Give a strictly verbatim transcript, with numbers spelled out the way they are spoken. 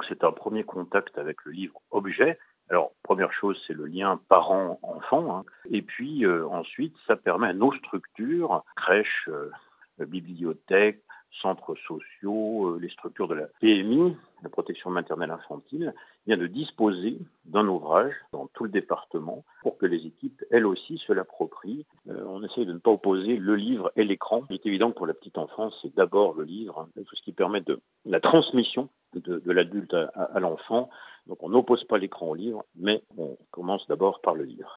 c'est un premier contact avec le livre-objet. Alors, première chose, c'est le lien parent-enfant. Hein. Et puis, euh, ensuite, ça permet à nos structures, crèches, euh, bibliothèques, centres sociaux, euh, les structures de la P M I, la protection maternelle infantile, bien de disposer d'un ouvrage dans tout le département pour que les équipes, elles aussi, se l'approprient. Euh, on essaye de ne pas opposer le livre et l'écran. Il est évident que pour la petite enfance, c'est d'abord le livre, hein, tout ce qui permet de la transmission de, de l'adulte à, à l'enfant. Donc on n'oppose pas l'écran au livre, mais on commence d'abord par le livre.